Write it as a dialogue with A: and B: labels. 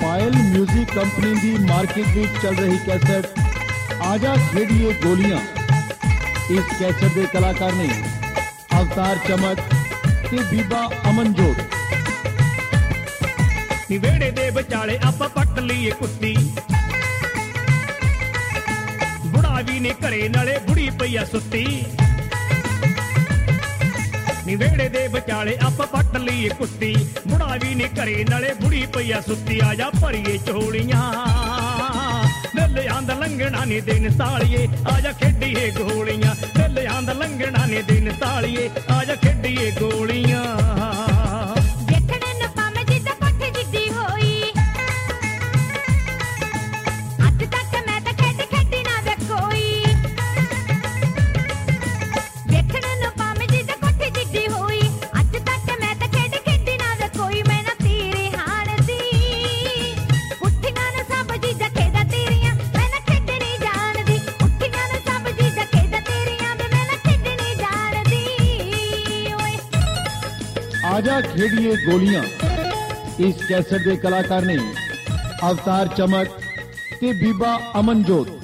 A: पायल music company की market में चल रही कैसेट आजा खेड़िए गोलियां। इस कैसेट के कलाकार ने अवतार चमक ते बीबा अमनजोत।
B: वेड़े दे विचाले आपां पट लईए कुत्ती, बुढ़ा भी ने घरे नाले बुढ़ी पई आ सुत्ती। वेड़े दे विचाले आपां पट लईए कुत्ती, बुढ़ा भी ने घरे नाले बुढ़ी पई आ सुत्ती। आजा भरीए झोलियां दिल आंद लंघना ने दिन सालिए, आजा खेडिए गोलियां। दिल आंद लंघना ने दिन सालिए, आजा खेडिए गोलियां।
A: आजा खेड़िए गोलियां। इस कैसेट के कलाकार ने अवतार चमक ते बीबा अमनजोत।